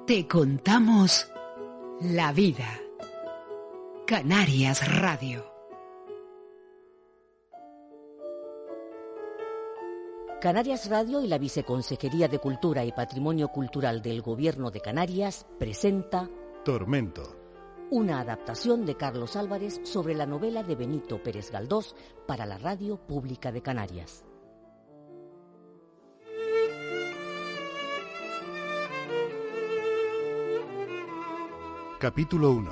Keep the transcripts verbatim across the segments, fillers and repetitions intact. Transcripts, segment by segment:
Te contamos la vida. Canarias Radio. Canarias Radio y la Viceconsejería de Cultura y Patrimonio Cultural del Gobierno de Canarias presenta Tormento, una adaptación de Carlos Álvarez sobre la novela de Benito Pérez Galdós para la Radio Pública de Canarias. Capítulo uno.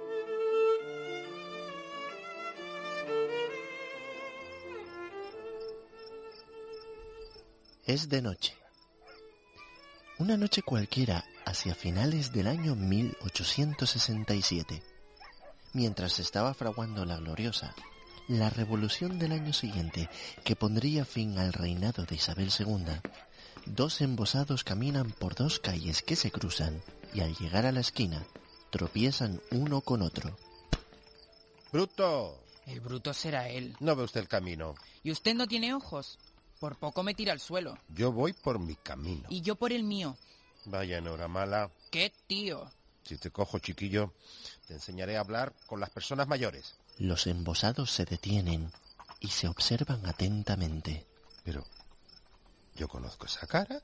Es de noche. Una noche cualquiera hacia finales del año mil ochocientos sesenta y siete. Mientras se estaba fraguando la gloriosa, la revolución del año siguiente que pondría fin al reinado de Isabel segunda, dos embosados caminan por dos calles que se cruzan y al llegar a la esquina tropiezan uno con otro. ¡Bruto! El bruto será él. ¿No ve usted el camino? ¿Y usted no tiene ojos? Por poco me tira al suelo. Yo voy por mi camino. Y yo por el mío. Vaya enhoramala. ¿Qué tío? Si te cojo, chiquillo, te enseñaré a hablar con las personas mayores. Los embosados se detienen y se observan atentamente. Pero, ¿yo conozco esa cara?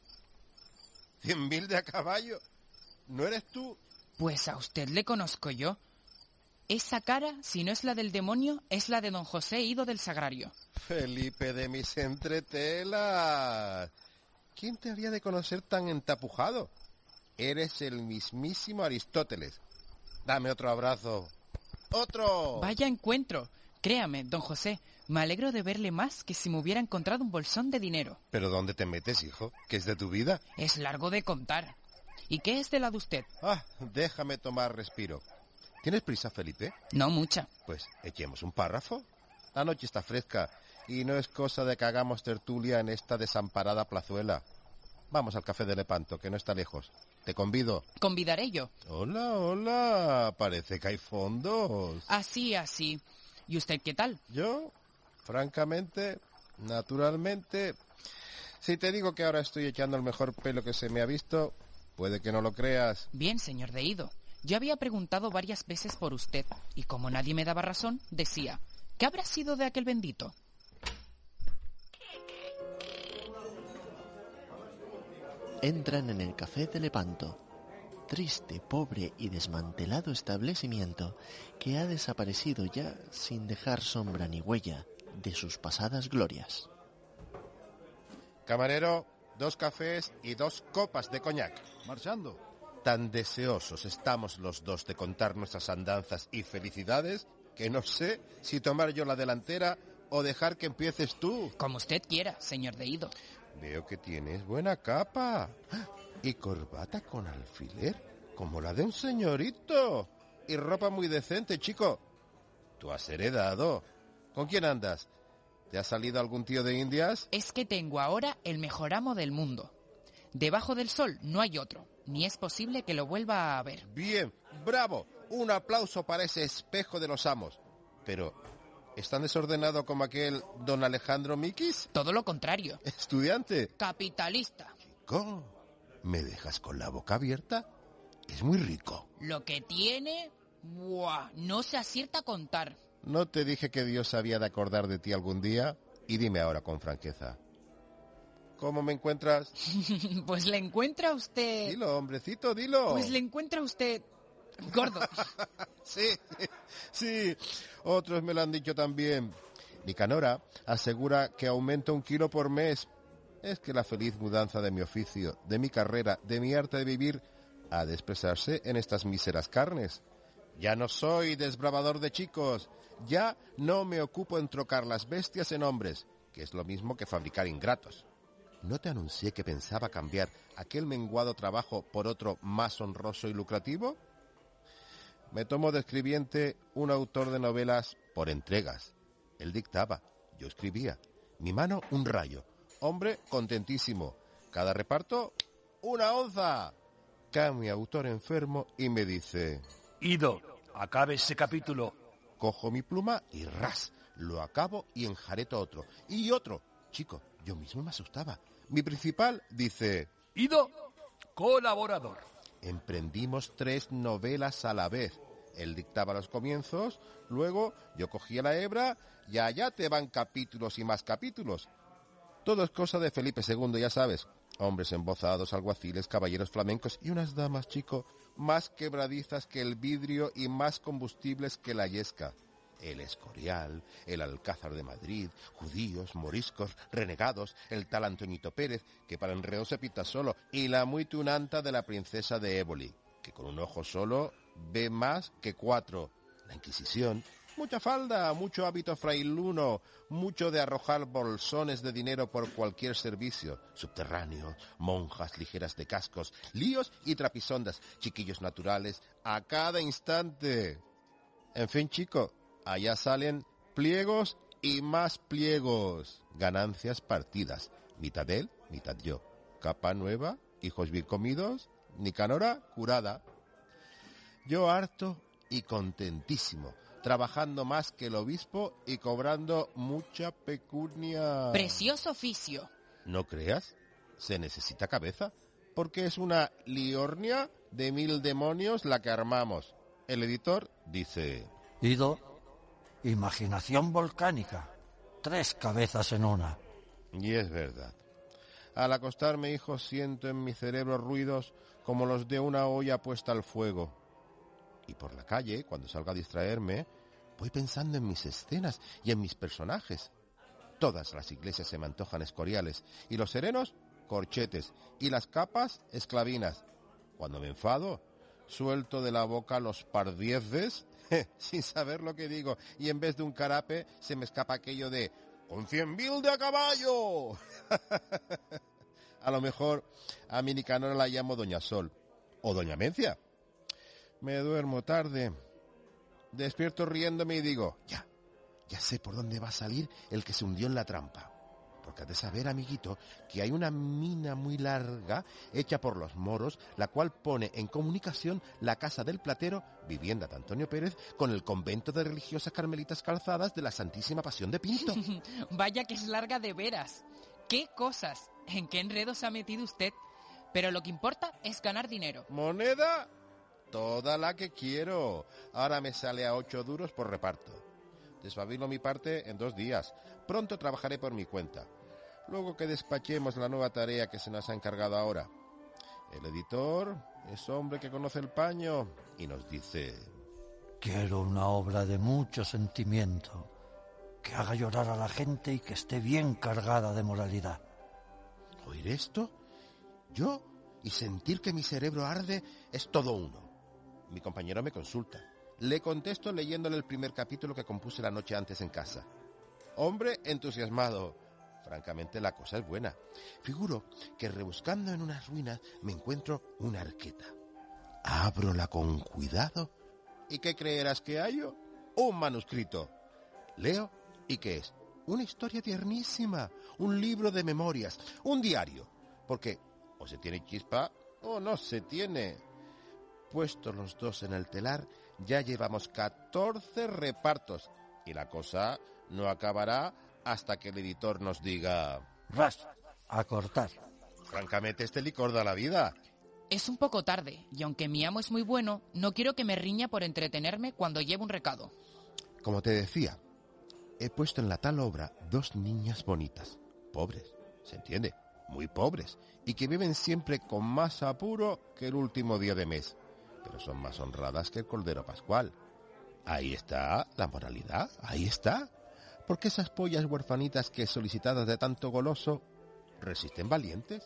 Cien mil de a caballo. ¿No eres tú? Pues a usted le conozco yo. Esa cara, si no es la del demonio, es la de don José Ido del Sagrario. Felipe de mis entretelas. ¿Quién te había de conocer tan entapujado? Eres el mismísimo Aristóteles. Dame otro abrazo. ¡Otro! Vaya encuentro. Créame, don José, me alegro de verle más que si me hubiera encontrado un bolsón de dinero. ¿Pero dónde te metes, hijo? ¿Qué es de tu vida? Es largo de contar. ¿Y qué es de la de usted? Ah, déjame tomar respiro. ¿Tienes prisa, Felipe? No mucha. Pues echemos un párrafo. La noche está fresca y no es cosa de que hagamos tertulia en esta desamparada plazuela. Vamos al café de Lepanto, que no está lejos. Te convido. Convidaré yo. Hola, hola. Parece que hay fondos. Así, así. ¿Y usted qué tal? Yo, francamente, naturalmente, si te digo que ahora estoy echando el mejor pelo que se me ha visto, puede que no lo creas. Bien, señor de Ido. Yo había preguntado varias veces por usted, y como nadie me daba razón, decía, ¿qué habrá sido de aquel bendito? Entran en el café de Lepanto, triste, pobre y desmantelado establecimiento que ha desaparecido ya sin dejar sombra ni huella de sus pasadas glorias. Camarero, dos cafés y dos copas de coñac. Marchando. Tan deseosos estamos los dos de contar nuestras andanzas y felicidades que no sé si tomar yo la delantera o dejar que empieces tú. Como usted quiera, señor de Ido. Veo que tienes buena capa y corbata con alfiler, como la de un señorito, y ropa muy decente, chico. Tú has heredado. ¿Con quién andas? ¿Te ha salido algún tío de Indias? Es que tengo ahora el mejor amo del mundo. Debajo del sol no hay otro, ni es posible que lo vuelva a ver. Bien, bravo. Un aplauso para ese espejo de los amos. Pero, ¿es tan desordenado como aquel don Alejandro Miquis? Todo lo contrario. ¿Estudiante? Capitalista. Chico, ¿me dejas con la boca abierta? Es muy rico. Lo que tiene... ¡buah! No se acierta a contar. ¿No te dije que Dios había de acordar de ti algún día? Y dime ahora con franqueza. ¿Cómo me encuentras? Pues le encuentra usted... Dilo, hombrecito, dilo. Pues le encuentra usted... gordo. Sí, sí. Otros me lo han dicho también. Nicanora asegura que aumenta un kilo por mes. Es que la feliz mudanza de mi oficio, de mi carrera, de mi arte de vivir, ha de expresarse en estas míseras carnes. Ya no soy desbravador de chicos. Ya no me ocupo en trocar las bestias en hombres, que es lo mismo que fabricar ingratos. ¿No te anuncié que pensaba cambiar aquel menguado trabajo por otro más honroso y lucrativo? Me tomo de escribiente un autor de novelas por entregas. Él dictaba, yo escribía. Mi mano, un rayo. Hombre, contentísimo. Cada reparto, una onza. Cae mi autor enfermo y me dice... Ido, acabe ese capítulo. Cojo mi pluma y ras, lo acabo y enjareto otro. Y otro. Chico, yo mismo me asustaba. Mi principal dice... Ido, colaborador. emprendimos tres novelas a la vez. Él dictaba los comienzos, luego yo cogía la hebra y allá te van capítulos y más capítulos. Todo es cosa de Felipe segundo, ya sabes. Hombres embozados, alguaciles, caballeros flamencos y unas damas, chico, más quebradizas que el vidrio y más combustibles que la yesca. El Escorial, el Alcázar de Madrid, judíos, moriscos, renegados, el tal Antoñito Pérez, que para enredo se pita solo, y la muy tunanta de la princesa de Éboli, que con un ojo solo ve más que cuatro. La Inquisición, mucha falda, mucho hábito frailuno, mucho de arrojar bolsones de dinero por cualquier servicio, subterráneo, monjas ligeras de cascos, líos y trapisondas, chiquillos naturales, a cada instante. En fin, chico, allá salen pliegos y más pliegos, ganancias partidas, mitad él, mitad yo, capa nueva, hijos bien comidos, Nicanora curada. Yo harto y contentísimo, trabajando más que el obispo y cobrando mucha pecunia. Precioso oficio. ¿No creas? Se necesita cabeza, porque es una liornia de mil demonios la que armamos. El editor dice... Ido, imaginación volcánica, tres cabezas en una. Y es verdad. Al acostarme, hijo, siento en mi cerebro ruidos como los de una olla puesta al fuego. Y por la calle, cuando salga a distraerme, voy pensando en mis escenas y en mis personajes. Todas las iglesias se me antojan escoriales, y los serenos, corchetes, y las capas, esclavinas. Cuando me enfado, suelto de la boca los pardieces, sin saber lo que digo, y en vez de un carape, se me escapa aquello de ¡con cien mil de a caballo! A lo mejor a mi Nicanora la llamo Doña Sol, o Doña Mencia. Me duermo tarde, despierto riéndome y digo, ya, ya sé por dónde va a salir el que se hundió en la trampa. Porque has de saber, amiguito, que hay una mina muy larga hecha por los moros, la cual pone en comunicación la casa del platero, vivienda de Antonio Pérez, con el convento de religiosas carmelitas calzadas de la Santísima Pasión de Pinto. Vaya que es larga de veras. ¡Qué cosas! ¿En qué enredo se ha metido usted? Pero lo que importa es ganar dinero. ¿Moneda? Toda la que quiero. Ahora me sale a ocho duros por reparto. Desfabilo mi parte en dos días. Pronto trabajaré por mi cuenta. Luego que despachemos la nueva tarea que se nos ha encargado ahora. El editor es hombre que conoce el paño y nos dice... Quiero una obra de mucho sentimiento, que haga llorar a la gente y que esté bien cargada de moralidad. ¿Oír esto? Yo y sentir que mi cerebro arde es todo uno. Mi compañero me consulta. Le contesto leyéndole el primer capítulo que compuse la noche antes en casa. Hombre entusiasmado. Francamente la cosa es buena. Figuro que rebuscando en unas ruinas me encuentro una arqueta. Ábrola con cuidado. ¿Y qué creerás que hallo? Un manuscrito. Leo, ¿y qué es? Una historia tiernísima. Un libro de memorias. Un diario. Porque o se tiene chispa o no se tiene. Puestos los dos en el telar, ya llevamos catorce repartos y la cosa no acabará hasta que el editor nos diga... ¡Ras! A cortar. Francamente, este licor da la vida. Es un poco tarde, y aunque mi amo es muy bueno, no quiero que me riña por entretenerme cuando llevo un recado. Como te decía, he puesto en la tal obra dos niñas bonitas, pobres, ¿se entiende? Muy pobres, y que viven siempre con más apuro que el último día de mes. Pero son más honradas que el Cordero Pascual. Ahí está la moralidad, ahí está. Porque esas pollas huerfanitas que, solicitadas de tanto goloso, resisten valientes.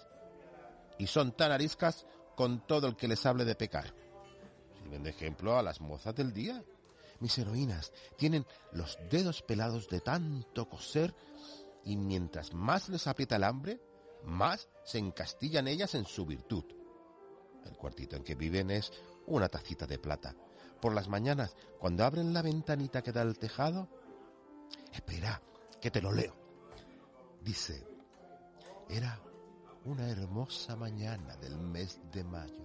Y son tan ariscas con todo el que les hable de pecar. Sirven de ejemplo a las mozas del día. Mis heroínas tienen los dedos pelados de tanto coser, y mientras más les aprieta el hambre, más se encastillan ellas en su virtud. El cuartito en que viven es una tacita de plata. Por las mañanas, cuando abren la ventanita que da al tejado... Espera, que te lo leo. Dice, era una hermosa mañana del mes de mayo.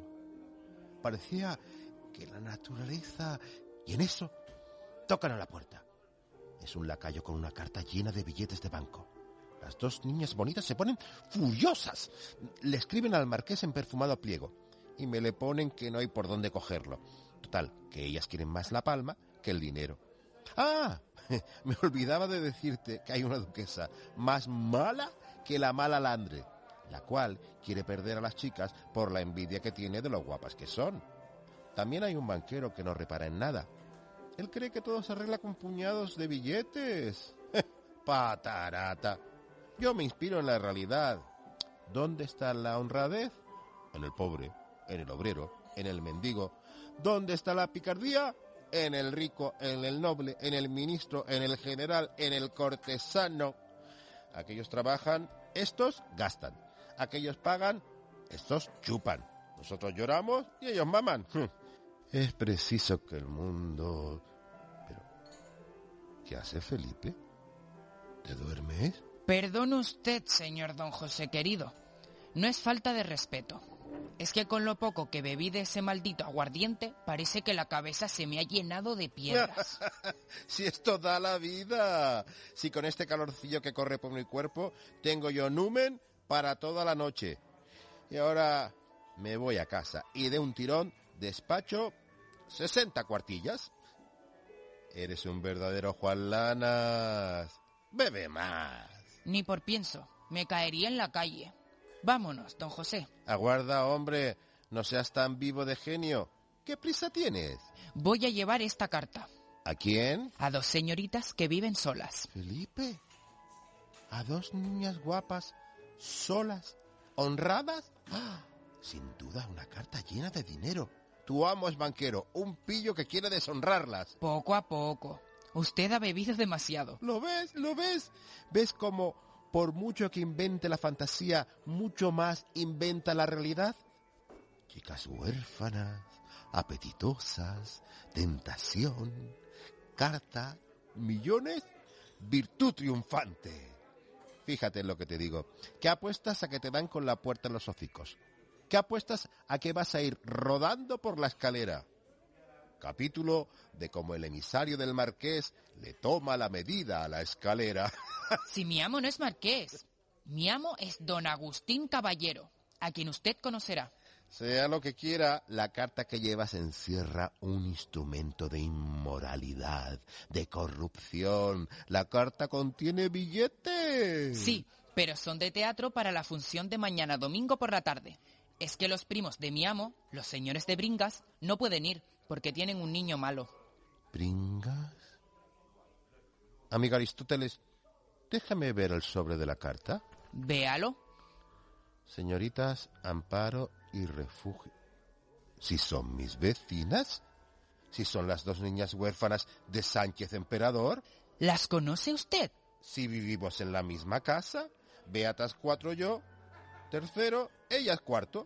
Parecía que la naturaleza... Y en eso, tocan a la puerta. Es un lacayo con una carta llena de billetes de banco. Las dos niñas bonitas se ponen furiosas. Le escriben al marqués en perfumado pliego. y me le ponen que no hay por dónde cogerlo. Total, que ellas quieren más la palma que el dinero. ¡Ah! Me olvidaba de decirte que hay una duquesa más mala que la mala Landre, la cual quiere perder a las chicas por la envidia que tiene de lo guapas que son. También hay un banquero que no repara en nada. Él cree que todo se arregla con puñados de billetes. ¡Patarata! Yo me inspiro en la realidad. ¿Dónde está la honradez? En el pobre, en el obrero, en el mendigo. ¿Dónde está la picardía? En el rico, en el noble, en el ministro, en el general, en el cortesano. Aquellos trabajan, estos gastan. Aquellos pagan, estos chupan. Nosotros lloramos y ellos maman. Es preciso que el mundo... Pero, ¿qué hace Felipe? ¿Te duermes? Perdone usted, señor don José querido. No es falta de respeto. Es que con lo poco que bebí de ese maldito aguardiente, parece que la cabeza se me ha llenado de piedras. Si esto da la vida. Si con este calorcillo que corre por mi cuerpo, tengo yo numen para toda la noche. Y ahora me voy a casa y de un tirón despacho sesenta cuartillas. Eres un verdadero Juan Lanas. Bebe más. Ni por pienso. Me caería en la calle. Vámonos, don José. Aguarda, hombre. No seas tan vivo de genio. ¿Qué prisa tienes? Voy a llevar esta carta. ¿A quién? A dos señoritas que viven solas. Felipe. ¿A dos niñas guapas, solas, honradas? ¡Ah! Sin duda una carta llena de dinero. Tu amo es banquero, un pillo que quiere deshonrarlas. Poco a poco. Usted ha bebido demasiado. ¿Lo ves? ¿Lo ves? ¿Ves cómo, por mucho que invente la fantasía, mucho más inventa la realidad? Chicas huérfanas, apetitosas, tentación, carta, millones, virtud triunfante. Fíjate en lo que te digo. ¿Qué apuestas a que te dan con la puerta en los hocicos? ¿Qué apuestas a que vas a ir rodando por la escalera? Capítulo de cómo el emisario del marqués le toma la medida a la escalera. Si mi amo no es marqués, mi amo es don Agustín Caballero, a quien usted conocerá. Sea lo que quiera, la carta que llevas encierra un instrumento de inmoralidad, de corrupción. La carta contiene billetes. Sí, pero son de teatro para la función de mañana domingo por la tarde. Es que los primos de mi amo, los señores de Bringas, no pueden ir porque tienen un niño malo. ¿Bringas? Amigo Aristóteles, déjame ver el sobre de la carta. Véalo. Señoritas Amparo y Refugio. ¿Si son mis vecinas? ¿Si son las dos niñas huérfanas de Sánchez Emperador? ¿Las conoce usted? Si vivimos en la misma casa, Beatas cuatro yo, tercero, ellas cuarto.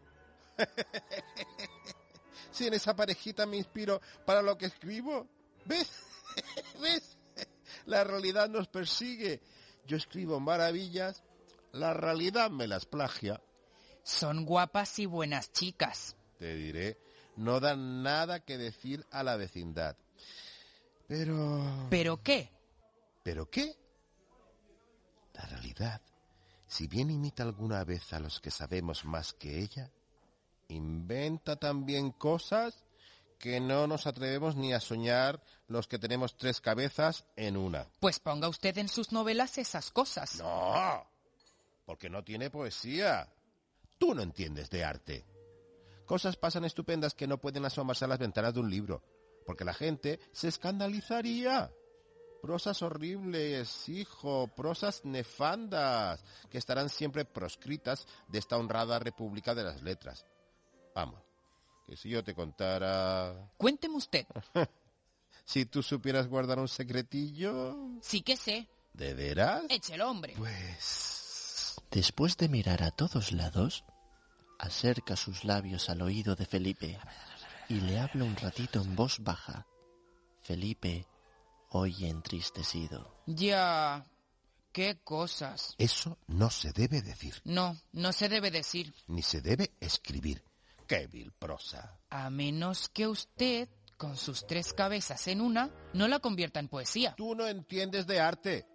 Si en esa parejita me inspiro para lo que escribo. ¿Ves? ¿Ves? La realidad nos persigue. Yo escribo maravillas, la realidad me las plagia. Son guapas y buenas chicas. Te diré, no dan nada que decir a la vecindad. Pero... ¿Pero qué? ¿Pero qué? La realidad, si bien imita alguna vez a los que sabemos más que ella, inventa también cosas que no nos atrevemos ni a soñar los que tenemos tres cabezas en una. Pues ponga usted en sus novelas esas cosas. No, porque no tiene poesía. Tú no entiendes de arte. Cosas pasan estupendas que no pueden asomarse a las ventanas de un libro, porque la gente se escandalizaría. Prosas horribles, hijo, prosas nefandas, que estarán siempre proscritas de esta honrada república de las letras. Vamos, que si yo te contara... Cuénteme usted. Si tú supieras guardar un secretillo... Sí que sé. ¿De veras? Échelo, hombre. Pues... Después de mirar a todos lados, acerca sus labios al oído de Felipe y le habla un ratito en voz baja. Felipe oye entristecido. Ya... ¿Qué cosas? Eso no se debe decir. No, no se debe decir. Ni se debe escribir. ¡Qué vil prosa! A menos que usted, con sus tres cabezas en una, no la convierta en poesía. Tú no entiendes de arte.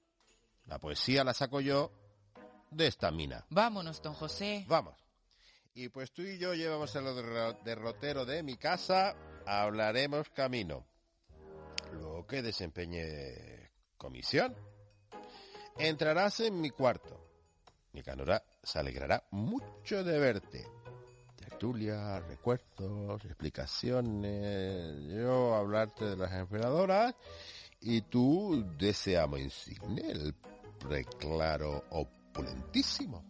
La poesía la saco yo de esta mina. Vámonos, don José. Vamos. Y pues tú y yo llevamos el derrotero de mi casa, hablaremos camino. Luego que desempeñe comisión, entrarás en mi cuarto. Nicanora se alegrará mucho de verte. Tertulia, recuerdos, explicaciones, yo hablarte de las emperadoras y tú de ese amo insigne, el preclaro opulentísimo.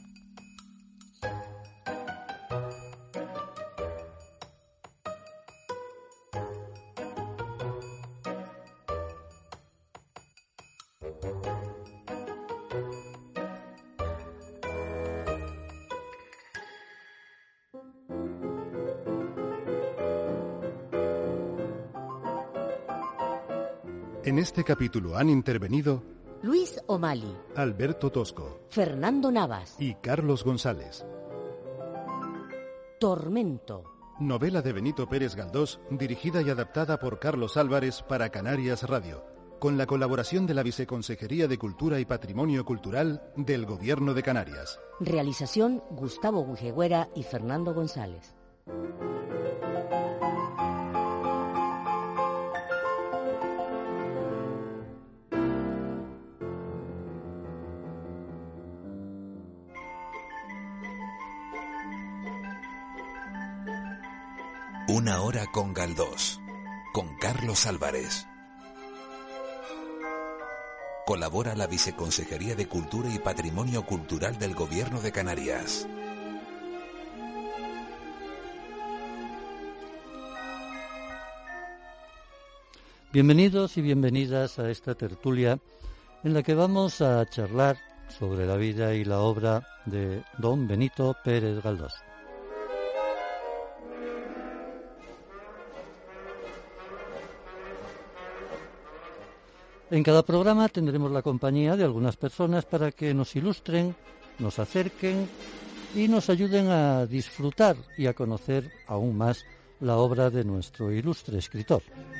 En este capítulo han intervenido Luis O'Malley, Alberto Tosco, Fernando Navas y Carlos González. Tormento. Novela de Benito Pérez Galdós, dirigida y adaptada por Carlos Álvarez para Canarias Radio, con la colaboración de la Viceconsejería de Cultura y Patrimonio Cultural del Gobierno de Canarias. Realización Gustavo Guijeguera y Fernando González. Una hora con Galdós, con Carlos Álvarez. Colabora la Viceconsejería de Cultura y Patrimonio Cultural del Gobierno de Canarias. Bienvenidos y bienvenidas a esta tertulia en la que vamos a charlar sobre la vida y la obra de don Benito Pérez Galdós. En cada programa tendremos la compañía de algunas personas para que nos ilustren, nos acerquen y nos ayuden a disfrutar y a conocer aún más la obra de nuestro ilustre escritor.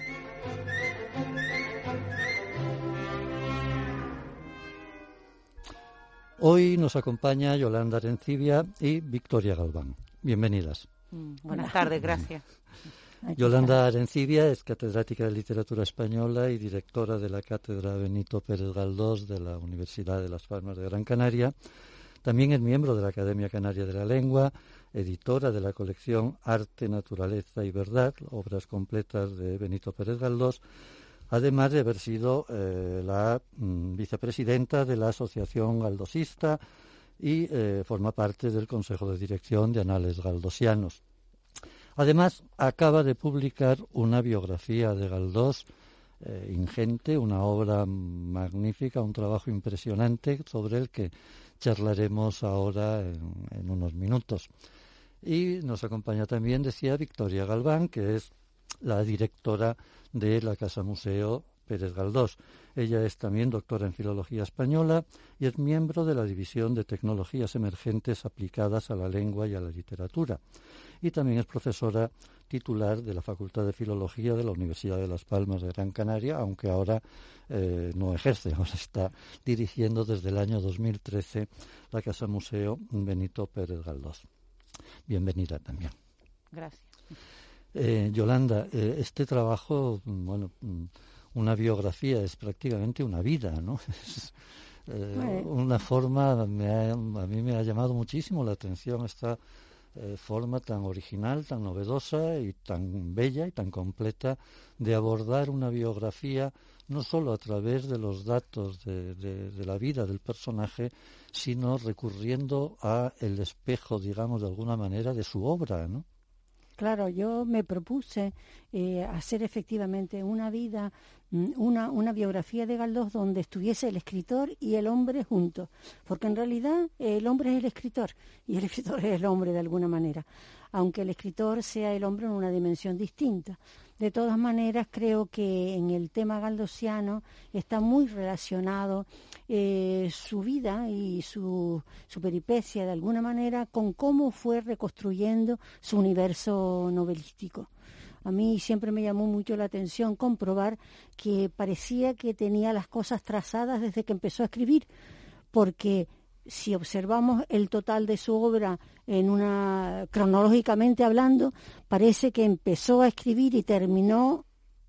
Hoy nos acompaña Yolanda Arencibia y Victoria Galván. Bienvenidas. Buenas tardes, gracias. Yolanda Arencibia es catedrática de Literatura Española y directora de la Cátedra Benito Pérez Galdós de la Universidad de Las Palmas de Gran Canaria. También es miembro de la Academia Canaria de la Lengua, editora de la colección Arte, Naturaleza y Verdad, obras completas de Benito Pérez Galdós, además de haber sido eh, la mm, vicepresidenta de la Asociación Galdosista y eh, forma parte del Consejo de Dirección de Anales Galdosianos. Además, acaba de publicar una biografía de Galdós eh, ingente, una obra magnífica, un trabajo impresionante sobre el que charlaremos ahora en, en unos minutos. Y nos acompaña también, decía, Victoria Galván, que es la directora de la Casa Museo Pérez Galdós. Ella es también doctora en Filología Española y es miembro de la División de Tecnologías Emergentes aplicadas a la lengua y a la literatura. Y también es profesora titular de la Facultad de Filología de la Universidad de Las Palmas de Gran Canaria, aunque ahora eh, no ejerce, ahora está dirigiendo desde el año dos mil trece la Casa Museo Benito Pérez Galdós. Bienvenida también. Gracias. Eh, Yolanda, eh, este trabajo, bueno, una biografía es prácticamente una vida, ¿no? Es, eh, una forma, me ha, a mí me ha llamado muchísimo la atención esta eh, forma tan original, tan novedosa y tan bella y tan completa de abordar una biografía, no solo a través de los datos de, de, de la vida del personaje, sino recurriendo a el espejo, digamos, de alguna manera, de su obra, ¿no? Claro, yo me propuse eh, hacer efectivamente una vida, una, una biografía de Galdós donde estuviese el escritor y el hombre juntos, porque en realidad el hombre es el escritor y el escritor es el hombre de alguna manera, aunque el escritor sea el hombre en una dimensión distinta. De todas maneras, creo que en el tema galdosiano está muy relacionado eh, su vida y su, su peripecia, de alguna manera, con cómo fue reconstruyendo su universo novelístico. A mí siempre me llamó mucho la atención comprobar que parecía que tenía las cosas trazadas desde que empezó a escribir, porque si observamos el total de su obra en una cronológicamente hablando, parece que empezó a escribir y terminó,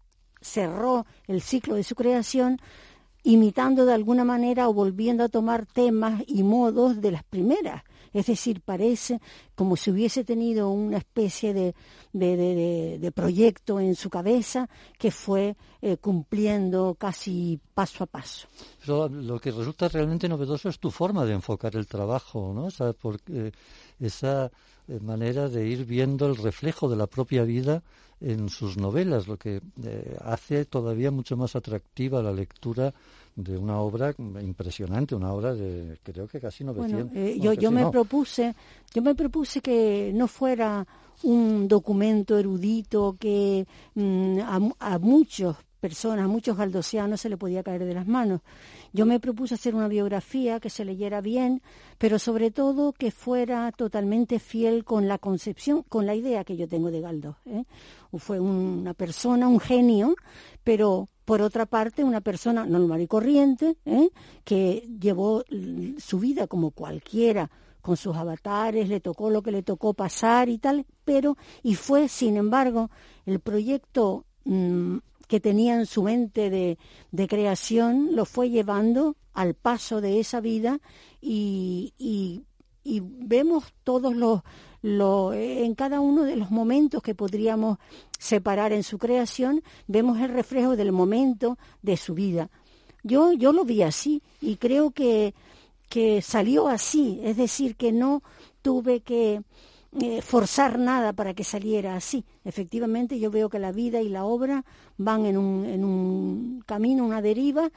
cerró el ciclo de su creación imitando de alguna manera o volviendo a tomar temas y modos de las primeras. Es decir, parece como si hubiese tenido una especie de, de, de, de, de proyecto en su cabeza que fue eh, cumpliendo casi paso a paso. Pero lo que resulta realmente novedoso es tu forma de enfocar el trabajo, ¿no? O sea, porque, esa manera de ir viendo el reflejo de la propia vida en sus novelas, lo que eh, hace todavía mucho más atractiva la lectura de una obra impresionante, una obra de creo que casi novecientos. Bueno, eh, no, yo casi yo me no. propuse, yo me propuse que no fuera un documento erudito que mmm, a, a muchos personas, a muchos galdosianos se le podía caer de las manos. Yo me propuse hacer una biografía que se leyera bien, pero sobre todo que fuera totalmente fiel con la concepción, con la idea que yo tengo de Galdós, ¿eh? Fue una persona, un genio, pero por otra parte una persona normal y corriente, ¿eh? Que llevó su vida como cualquiera, con sus avatares, le tocó lo que le tocó pasar y tal, pero, y fue, sin embargo, el proyecto mmm, que tenía en su mente de, de creación, lo fue llevando al paso de esa vida y, y, y vemos todos los, los, en cada uno de los momentos que podríamos separar en su creación, vemos el reflejo del momento de su vida. Yo, yo lo vi así y creo que, que salió así, es decir, que no tuve que Eh, forzar nada para que saliera así. Efectivamente, yo veo que la vida y la obra van en un, en un camino, una deriva,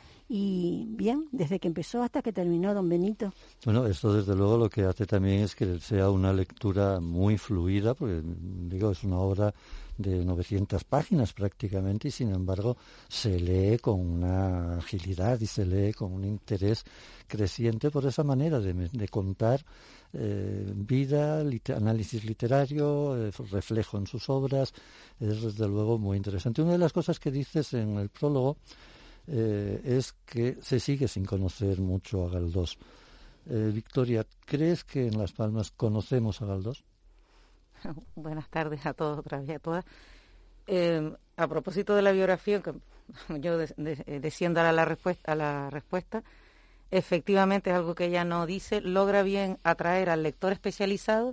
y bien, desde que empezó hasta que terminó Don Benito. Bueno, esto desde luego lo que hace también es que sea una lectura muy fluida, porque digo, es una obra de novecientas páginas prácticamente, y sin embargo se lee con una agilidad y se lee con un interés creciente por esa manera de, de contar eh, vida, lit- análisis literario, eh, reflejo en sus obras. Es desde luego muy interesante. Una de las cosas que dices en el prólogo eh, es que se sigue sin conocer mucho a Galdós. Eh, Victoria, ¿crees que en Las Palmas conocemos a Galdós? Buenas tardes a todos, otra vez a todas. Eh, a propósito de la biografía, que yo de, de, desciendo a la respuesta, a la respuesta, efectivamente es algo que ella no dice, logra bien atraer al lector especializado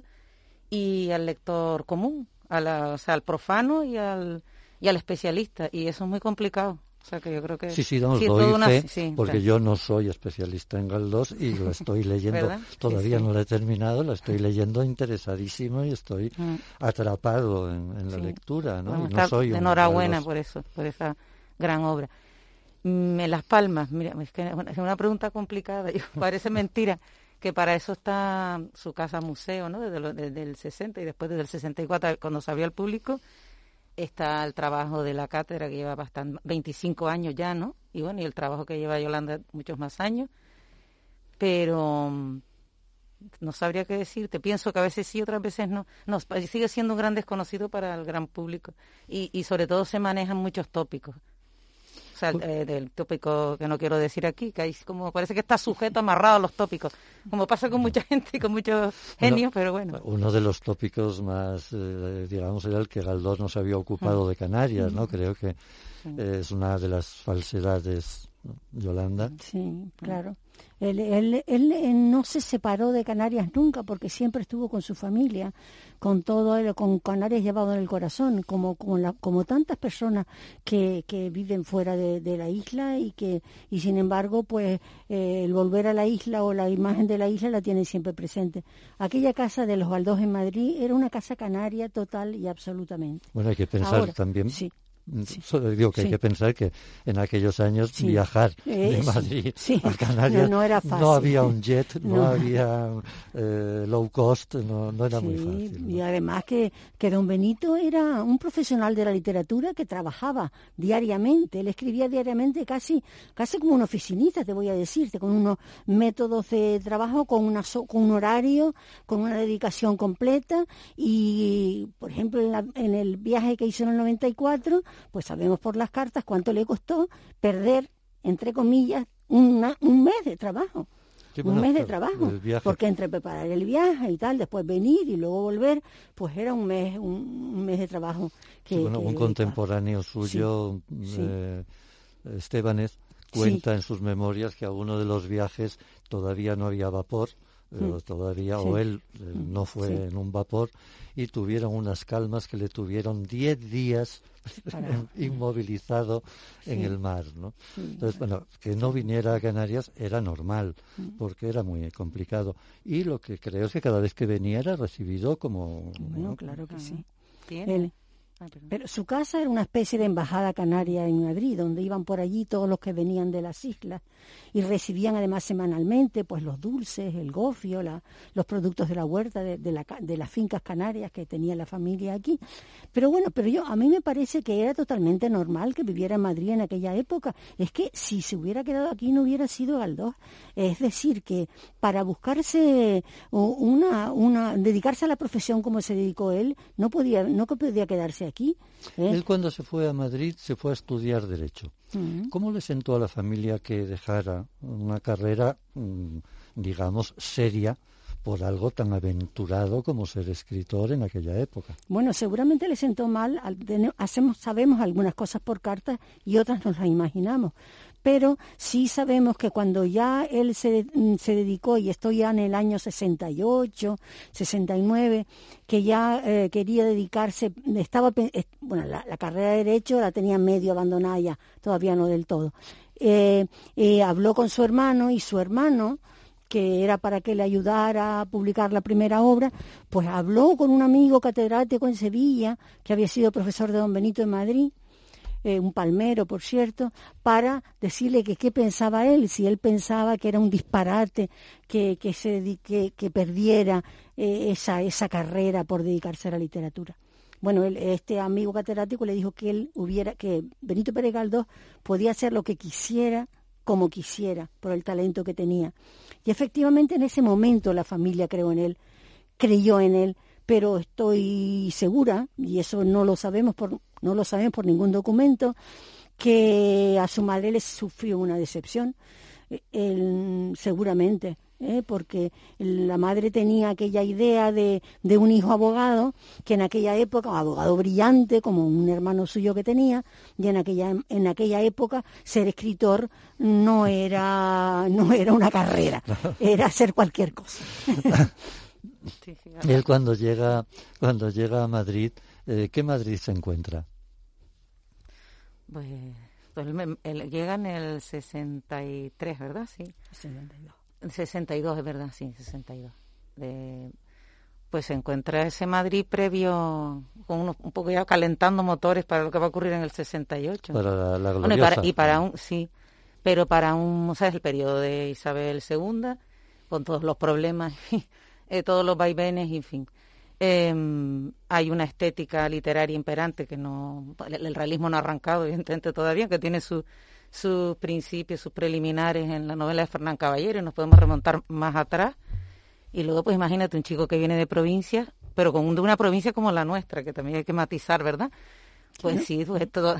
y al lector común, a la, o sea, al profano y al y al especialista, y eso es muy complicado. O sea que yo creo que sí, sí, no, sí, doy una, fe, sí, porque claro. Yo no soy especialista en Galdós y lo estoy leyendo, todavía sí, sí. no lo he terminado, lo estoy leyendo interesadísimo y estoy mm. atrapado en, en la sí. lectura, ¿no? Bueno, y no soy un enhorabuena Galdós. por eso, por esa gran obra. Mm, en Las Palmas, mira, es que es una pregunta complicada, parece mentira que para eso está su casa museo, ¿no? Desde, lo, desde el sesenta y después desde el sesenta y cuatro, cuando se abrió al público, está el trabajo de la cátedra que lleva bastante, veinticinco años ya, ¿no? Y bueno, y el trabajo que lleva Yolanda muchos más años, pero no sabría qué decirte. Pienso que a veces sí, otras veces no. No, sigue siendo un gran desconocido para el gran público y, y sobre todo se manejan muchos tópicos. O sea, eh, del tópico que no quiero decir aquí, que hay como parece que está sujeto, amarrado a los tópicos, como pasa con mucha gente y con muchos genios, no, pero bueno. Uno de los tópicos más, eh, digamos, era el que Galdós no se había ocupado mm. de Canarias, ¿no? Creo que sí. eh, es una de las falsedades, ¿no? Yolanda. Sí, claro. Él, él, él, él no se separó de Canarias nunca porque siempre estuvo con su familia, con todo, él, con Canarias llevado en el corazón, como como, la, como tantas personas que, que viven fuera de, de la isla y que y sin embargo pues eh, el volver a la isla o la imagen de la isla la tienen siempre presente. Aquella casa de los Galdós en Madrid era una casa canaria total y absolutamente. Bueno, hay que pensar Ahora, también... Sí. Sí. Digo que sí. hay que pensar que en aquellos años sí. viajar de Madrid sí. a Canarias no, no, era fácil. No había un jet, no, no. había eh, low cost, no, no era sí. muy fácil, ¿no? Y además que, que don Benito era un profesional de la literatura que trabajaba diariamente, él escribía diariamente casi casi como un oficinista, te voy a decirte, con unos métodos de trabajo, con, una so, con un horario, con una dedicación completa y, por ejemplo, en, la, en el viaje que hizo en el noventa y cuatro, pues sabemos por las cartas cuánto le costó perder, entre comillas, una, un mes de trabajo. Sí, un bueno, mes de claro, trabajo, el viaje. porque entre preparar el viaje y tal, después venir y luego volver, pues era un mes, un, un mes de trabajo. Que, Sí, bueno, que un contemporáneo suyo, sí, eh, Estébanez, cuenta sí. en sus memorias que a uno de los viajes todavía no había vapor, eh, Mm. todavía, Sí. o él eh, no fue Sí. en un vapor, y tuvieron unas calmas que le tuvieron diez días Parado. inmovilizado en Sí. el mar, ¿no? Sí. Entonces, bueno, que no viniera a Canarias era normal, Mm. porque era muy complicado. Y lo que creo es que cada vez que venía era recibido como... Bueno, ¿no? claro que sí. ¿Tiene? Él- Ay, perdón. Pero su casa era una especie de embajada canaria en Madrid, donde iban por allí todos los que venían de las islas y recibían además semanalmente pues los dulces, el gofio, la, los productos de la huerta, de, de, la, ca- de las fincas canarias que tenía la familia aquí. Pero bueno, pero yo a mí me parece que era totalmente normal que viviera en Madrid en aquella época. Es que si se hubiera quedado aquí no hubiera sido Galdós. Es decir, que para buscarse una, una, dedicarse a la profesión como se dedicó él, no podía, no podía quedarse aquí. ¿eh? Él cuando se fue a Madrid se fue a estudiar Derecho. Ujú. ¿Cómo le sentó a la familia que dejara una carrera, mm, digamos, seria por algo tan aventurado como ser escritor en aquella época? Bueno, seguramente le sentó mal. al tener- hacemos, sabemos algunas cosas por cartas y otras nos las imaginamos. Pero sí sabemos que cuando ya él se, se dedicó, y esto ya en el año sesenta y ocho, sesenta y nueve, que ya eh, quería dedicarse, estaba, pe- eh, bueno, la, la carrera de Derecho la tenía medio abandonada ya, todavía no del todo. Eh, eh, habló con su hermano y su hermano, que era para que le ayudara a publicar la primera obra, pues habló con un amigo catedrático en Sevilla, que había sido profesor de Don Benito en Madrid, eh, un palmero, por cierto, para decirle que qué pensaba él, si él pensaba que era un disparate que, que, se, dedi- que, que perdiera eh, esa, esa carrera por dedicarse a la literatura. Bueno, él, este amigo catedrático le dijo que él hubiera, que Benito Pérez Galdós podía hacer lo que quisiera, como quisiera, por el talento que tenía. Y efectivamente en ese momento la familia creó en él, creyó en él, pero estoy segura, y eso no lo sabemos por, no lo sabemos por ningún documento, que a su madre le sufrió una decepción, eh, él, seguramente, ¿eh? porque la madre tenía aquella idea de, de un hijo abogado, que en aquella época, un abogado brillante, como un hermano suyo que tenía, y en aquella, en aquella época ser escritor no era, no era una carrera, era hacer cualquier cosa. Sí, sí, Él cuando llega, cuando llega a Madrid, eh, ¿qué Madrid se encuentra? Pues, pues él, me- él llega en el sesenta y tres, ¿verdad? Sí. sesenta y dos. sesenta y dos, es verdad, sí, sesenta y dos. De, pues se encuentra ese Madrid previo, con unos, un poco ya calentando motores para lo que va a ocurrir en el sesenta y ocho. Para la, la Bueno, y gloriosa. para, y para un, sí, pero para un, ¿sabes? El periodo de Isabel segunda, con todos los problemas, eh, todos los vaivenes, en fin. Eh, hay una estética literaria imperante que no, el, el realismo no ha arrancado, evidentemente, todavía, que tiene su, sus principios, sus preliminares en la novela de Fernán Caballero, y nos podemos remontar más atrás. Y luego, pues imagínate un chico que viene de provincia, pero con un, de una provincia como la nuestra, que también hay que matizar, ¿verdad? Pues sí, pues todo,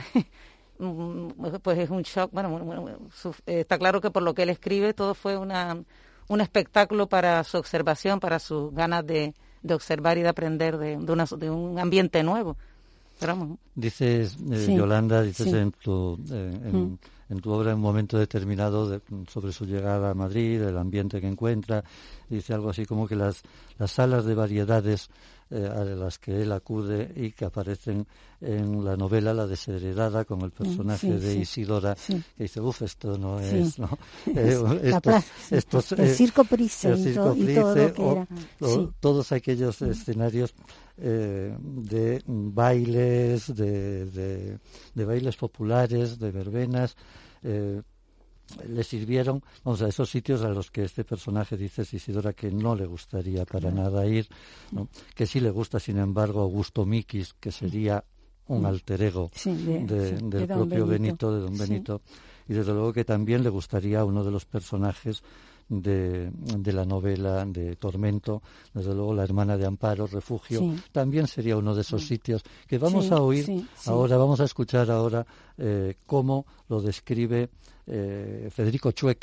pues es un shock. Bueno, bueno, bueno, su- eh, está claro que por lo que él escribe todo fue una un espectáculo para su observación, para sus ganas de, de observar y de aprender de, de, una, de un ambiente nuevo. Pero vamos, Dices, eh, Sí, Yolanda, dices sí. en, tu, eh, en, Mm. en tu obra en un momento determinado de- sobre su llegada a Madrid, el ambiente que encuentra, dice algo así como que las, las salas de variedades eh, a las que él acude y que aparecen en la novela La desheredada con el personaje sí, de sí, Isidora, sí. que dice, uff, esto no Sí. es, ¿no? Eh, La estos- plaza, sí. estos, El eh, circo Price el y circo to- y todo Price, lo que o- era. o Sí. todos aquellos escenarios eh, de bailes, de, de, de bailes populares, de verbenas, eh, le sirvieron, vamos a esos sitios a los que este personaje dice Isidora que no le gustaría para nada ir, ¿no? Que sí le gusta, sin embargo, Augusto Miquis, que sería un alter ego Sí, de- de- sí, del de don propio Benito. Benito, de don Sí. Benito, y desde luego que también le gustaría a uno de los personajes de, de la novela de Tormento, desde luego la hermana de Amparo, Refugio, Sí. también sería uno de esos sitios que vamos Sí, a oír sí, sí. ahora, vamos a escuchar ahora eh, cómo lo describe eh, Federico Chueca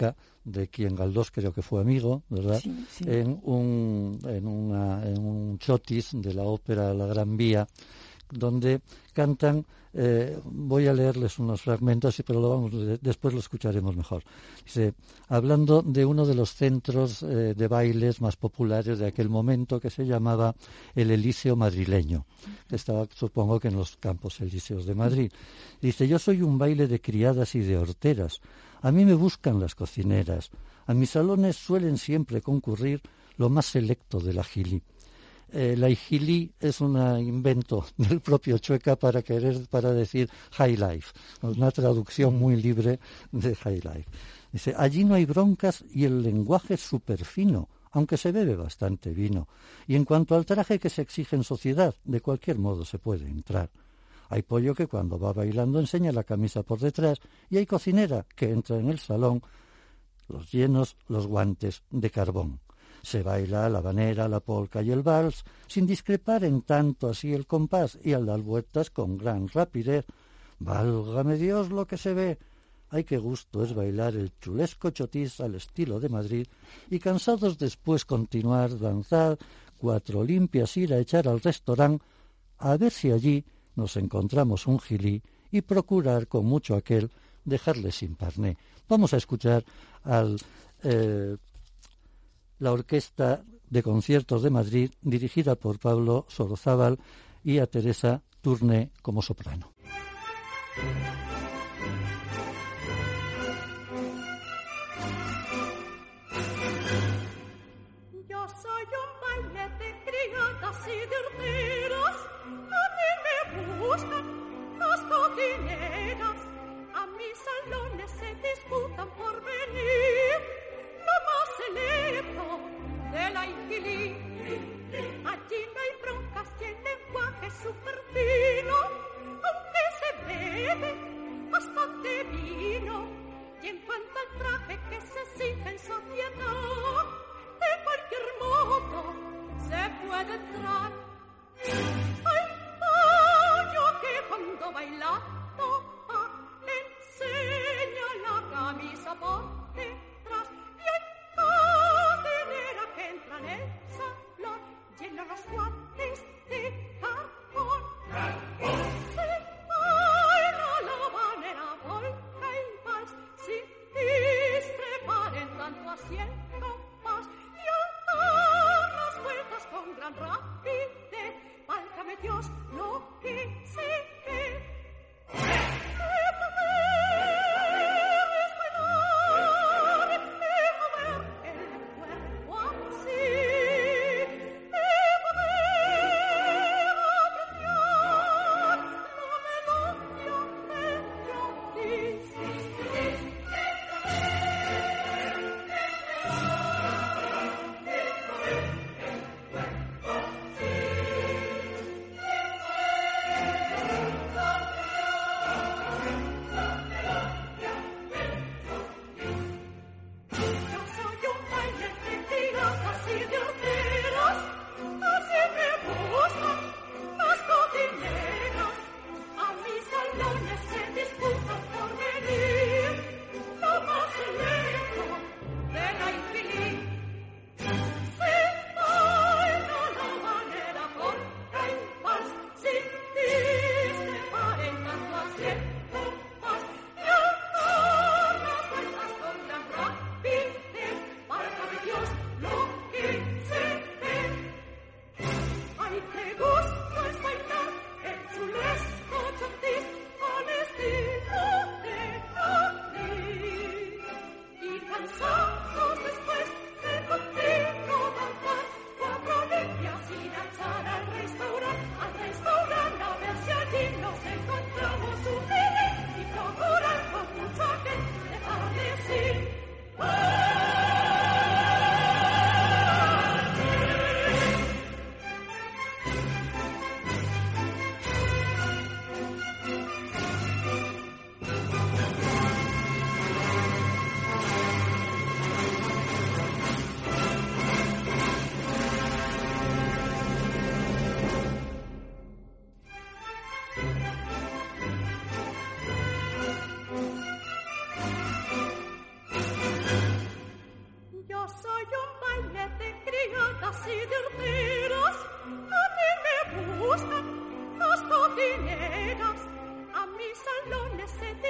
de quien Galdós creo que fue amigo, ¿verdad? Sí, sí. En un en una en un chotis de la ópera La Gran Vía, donde cantan, eh, voy a leerles unos fragmentos, pero lo vamos, después lo escucharemos mejor. Dice, hablando de uno de los centros eh, de bailes más populares de aquel momento, que se llamaba el Elíseo madrileño, que estaba, supongo que en los Campos Elíseos de Madrid. Dice, yo soy un baile de criadas y de horteras. A mí me buscan las cocineras. A mis salones suelen siempre concurrir lo más selecto de la gili. Eh, la higilí es un invento del propio Chueca para querer para decir high life, una traducción muy libre de high life. Dice, allí no hay broncas y el lenguaje es súper fino, aunque se bebe bastante vino. Y en cuanto al traje que se exige en sociedad, de cualquier modo se puede entrar. Hay pollo que cuando va bailando enseña la camisa por detrás y hay cocinera que entra en el salón los llenos los guantes de carbón. Se baila la habanera, la polca y el vals, sin discrepar en tanto así el compás, y al dar vueltas con gran rapidez. Válgame Dios lo que se ve. Ay, qué gusto es bailar el chulesco chotis al estilo de Madrid, y cansados después continuar, danzar, cuatro limpias ir a echar al restaurante, a ver si allí nos encontramos un gilí, y procurar con mucho aquel dejarle sin parné. Vamos a escuchar al... Eh, la Orquesta de Conciertos de Madrid, dirigida por Pablo Sorozábal, y a Teresa Turné como soprano. Yo soy un baile de criadas y de horteras, a mí me buscan las cocineras, a mis salones se disputan por venir. Lo más selecto de la Inquilí. Allí no hay broncas y el lenguaje es súper fino, aunque se bebe bastante vino. Y en cuanto al traje que se exige en sociedad, de cualquier modo se puede entrar. Hay pollo que cuando bailando enseña la camisa por detrás. Que entra en el salón, llena los guantes de carbón. Se baila la habanera, polca y vals, sin discrepar en tanto asiento más. Y al dar las vueltas con gran rapidez, válgame Dios lo que se ve.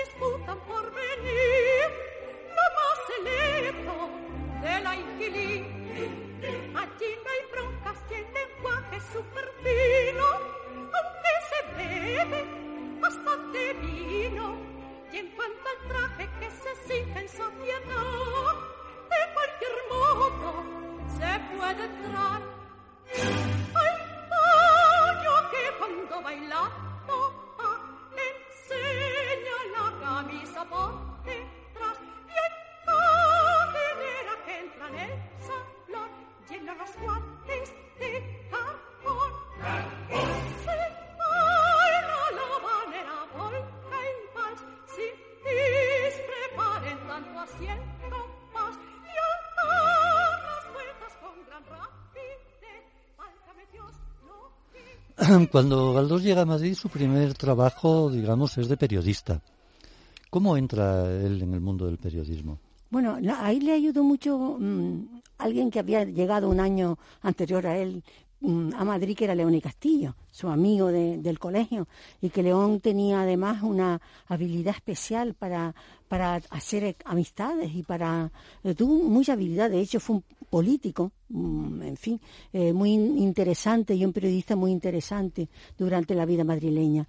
disputan por venir, lo más selecto de la inquilí. Allí no hay broncas y el lenguaje súper fino, aunque se bebe bastante vino. Y en cuanto al traje que se exige en sociedad, de cualquier modo se puede entrar. Hay pollo que cuando bailando enseña la camisa por detrás, y hay cadenera que entra en el salón llena los guantes de carbón. Se baila la manera volca y vals, sin discrepar en tanto asiento más, y al dar las vueltas con gran rapidez, válgame Dios, lo que... Cuando Galdós llega a Madrid, su primer trabajo, digamos, es de periodista. ¿Cómo entra él en el mundo del periodismo? Bueno, ahí le ayudó mucho um, alguien que había llegado un año anterior a él um, a Madrid, que era León y Castillo, su amigo de, del colegio, y que León tenía además una habilidad especial para, para hacer amistades y para... Eh, tuvo mucha habilidad, de hecho fue un político, um, en fin, eh, muy interesante y un periodista muy interesante durante la vida madrileña.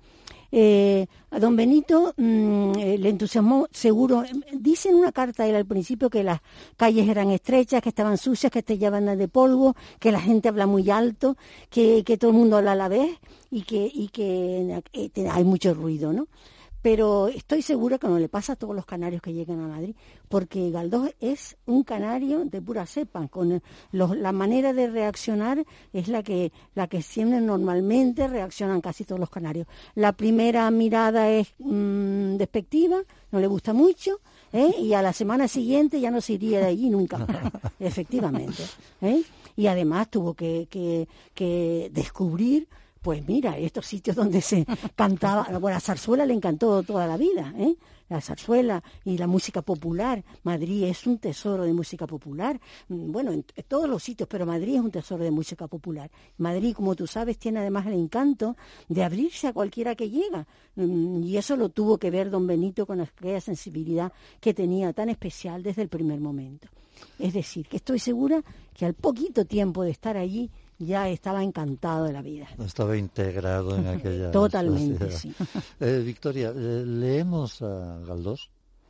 Eh, a don Benito mmm, le entusiasmó seguro. Dice en una carta a él al principio que las calles eran estrechas, que estaban sucias, que te llevan de polvo, que la gente habla muy alto, que, que todo el mundo habla a la vez y que, y que eh, hay mucho ruido, ¿no? Pero estoy segura que no le pasa a todos los canarios que llegan a Madrid, porque Galdós es un canario de pura cepa, con los, la manera de reaccionar es la que la que siempre normalmente reaccionan casi todos los canarios. La primera mirada es mmm, despectiva, no le gusta mucho, ¿eh? Y a la semana siguiente ya no se iría de allí nunca más, efectivamente, ¿eh? Y además tuvo que, que, que descubrir, pues mira, estos sitios donde se cantaba, bueno, la zarzuela le encantó toda la vida, ¿eh? La zarzuela y la música popular. Madrid es un tesoro de música popular. Bueno, en todos los sitios, pero Madrid es un tesoro de música popular. Madrid, como tú sabes, tiene además el encanto de abrirse a cualquiera que llega. Y eso lo tuvo que ver don Benito con aquella sensibilidad que tenía tan especial desde el primer momento. Es decir, que estoy segura que al poquito tiempo de estar allí, ya estaba encantado de la vida. Estaba integrado en aquella Totalmente, sociedad. Sí. Eh, Victoria, eh, ¿leemos a Galdós?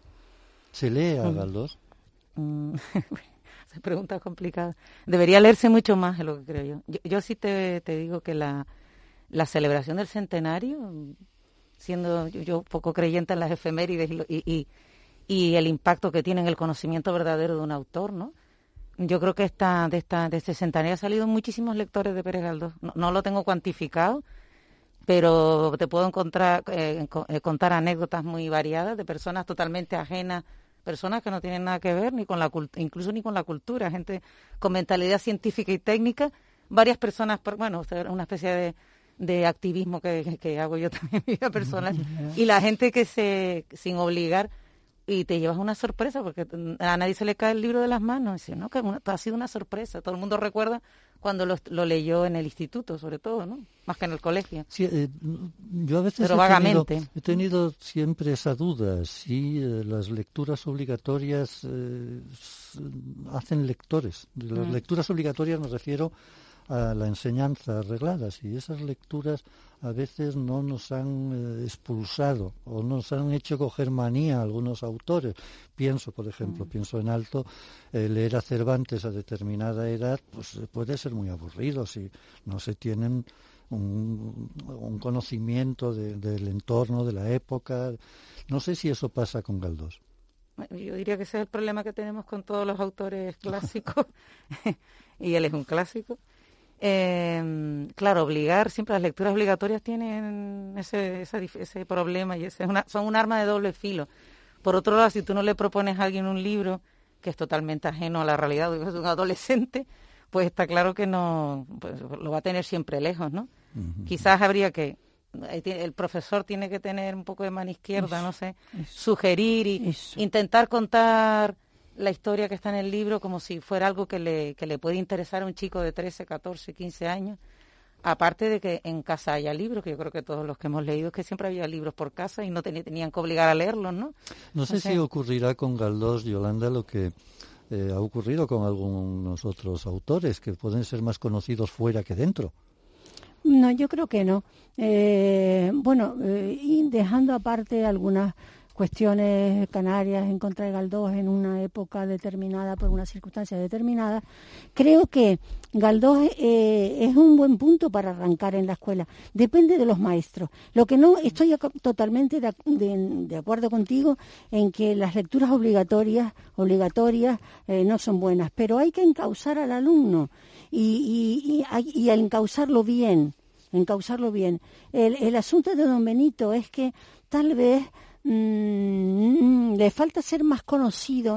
¿Se lee a Galdós? Mm, esa pregunta es complicada. Debería leerse mucho más, es lo que creo yo. Yo, yo sí te, te digo que la, la celebración del centenario, siendo yo, yo poco creyente en las efemérides y, y, y, y el impacto que tiene en el conocimiento verdadero de un autor, ¿no? Yo creo que esta, de, esta, de este centenario han salido muchísimos lectores de Pérez Galdós. No, no lo tengo cuantificado, pero te puedo encontrar eh, contar anécdotas muy variadas de personas totalmente ajenas, personas que no tienen nada que ver ni con la incluso ni con la cultura, gente con mentalidad científica y técnica, varias personas, bueno, una especie de, de activismo que, que hago yo también en mi vida personal, y la gente que se, sin obligar, y te llevas una sorpresa, porque a nadie se le cae el libro de las manos. Dice, no, que una, ha sido una sorpresa. Todo el mundo recuerda cuando lo, lo leyó en el instituto, sobre todo, ¿no? Más que en el colegio. Sí, eh, yo a veces Pero he, vagamente. Tenido, he tenido siempre esa duda, si eh, las lecturas obligatorias eh, hacen lectores. De las mm. lecturas obligatorias me refiero a la enseñanza arreglada, si esas lecturas a veces no nos han eh, expulsado o nos han hecho coger manía a algunos autores. Pienso, por ejemplo, mm. pienso en alto, eh, leer a Cervantes a determinada edad pues puede ser muy aburrido si no se tienen un, un conocimiento de, del entorno, de la época. No sé si eso pasa con Galdós. Yo diría que ese es el problema que tenemos con todos los autores clásicos, y él es un clásico. Eh, claro, obligar, siempre las lecturas obligatorias tienen ese, ese, ese problema y ese es una, son un arma de doble filo. Por otro lado, si tú no le propones a alguien un libro que es totalmente ajeno a la realidad de un adolescente, pues está claro que no, pues lo va a tener siempre lejos, ¿no? Uh-huh. Quizás habría que, el profesor tiene que tener un poco de mano izquierda, eso, no sé, eso, sugerir y eso. Intentar contar la historia que está en el libro como si fuera algo que le que le puede interesar a un chico de trece, catorce, quince años, aparte de que en casa haya libros, que yo creo que todos los que hemos leído es que siempre había libros por casa y no ten- tenían que obligar a leerlos, ¿no? No sé O sea, si ocurrirá con Galdós, Yolanda, lo que eh, ha ocurrido con algunos otros autores, que pueden ser más conocidos fuera que dentro. No, yo creo que no. Eh, bueno, eh, y dejando aparte algunas cuestiones canarias en contra de Galdós en una época determinada, por una circunstancia determinada, creo que Galdós eh, es un buen punto para arrancar en la escuela. Depende de los maestros. Lo que no estoy ac- totalmente de, ac- de- de acuerdo contigo en que las lecturas obligatorias obligatorias eh, no son buenas, pero hay que encauzar al alumno y, y, y, hay- y al encauzarlo bien, encauzarlo bien. El, el asunto de don Benito es que tal vez Mm, le falta ser más conocido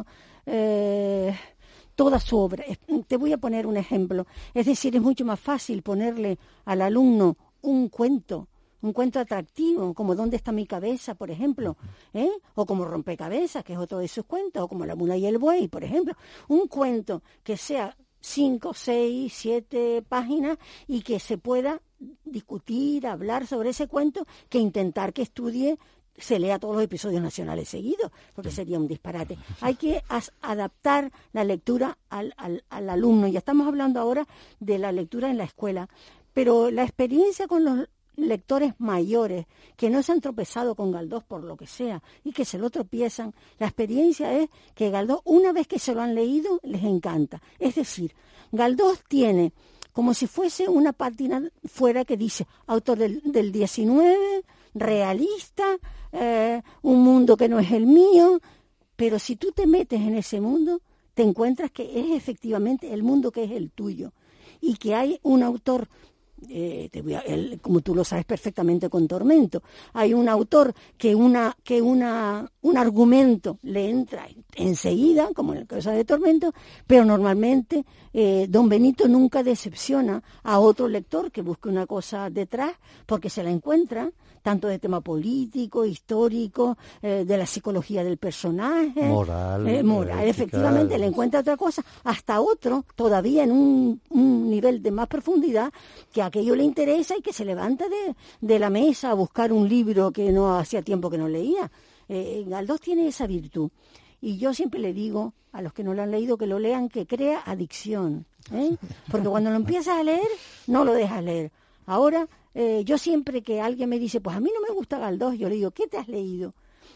eh, toda su obra. Es- Te voy a poner un ejemplo. Es decir, es mucho más fácil ponerle al alumno un cuento, un cuento atractivo, como ¿Dónde está mi cabeza?, por ejemplo, ¿eh? O como Rompecabezas, que es otro de sus cuentos, o como La mula y el buey, por ejemplo. Un cuento que sea cinco, seis, siete páginas y que se pueda discutir, hablar sobre ese cuento, que intentar que estudie se lea todos los episodios nacionales seguidos, porque sería un disparate. Hay que as- adaptar la lectura al, al, al alumno. Ya estamos hablando ahora de la lectura en la escuela, pero la experiencia con los lectores mayores que no se han tropezado con Galdós por lo que sea y que se lo tropiezan, la experiencia es que Galdós, una vez que se lo han leído, les encanta. Es decir, Galdós tiene como si fuese una página fuera que dice autor del, del diecinueve, realista, eh, un mundo que no es el mío, pero si tú te metes en ese mundo, te encuentras que es efectivamente el mundo que es el tuyo y que hay un autor, eh, te voy a, el, como tú lo sabes perfectamente con Tormento, hay un autor que una que una un argumento le entra enseguida, como en el caso de Tormento, pero normalmente eh, don Benito nunca decepciona a otro lector que busque una cosa detrás porque se la encuentra, tanto de tema político, histórico, eh, de la psicología del personaje. Moral. Eh, moral, ética, efectivamente, le encuentra otra cosa, hasta otro, todavía en un, un nivel de más profundidad, que aquello le interesa y que se levanta de, de la mesa a buscar un libro que no hacía tiempo que no leía. Eh, Galdós tiene esa virtud. Y yo siempre le digo a los que no lo han leído que lo lean, que crea adicción. ¿eh? Porque cuando lo empiezas a leer, no lo dejas leer. Ahora, eh, yo siempre que alguien me dice, pues a mí no me gusta Galdós, yo le digo, ¿qué te has leído?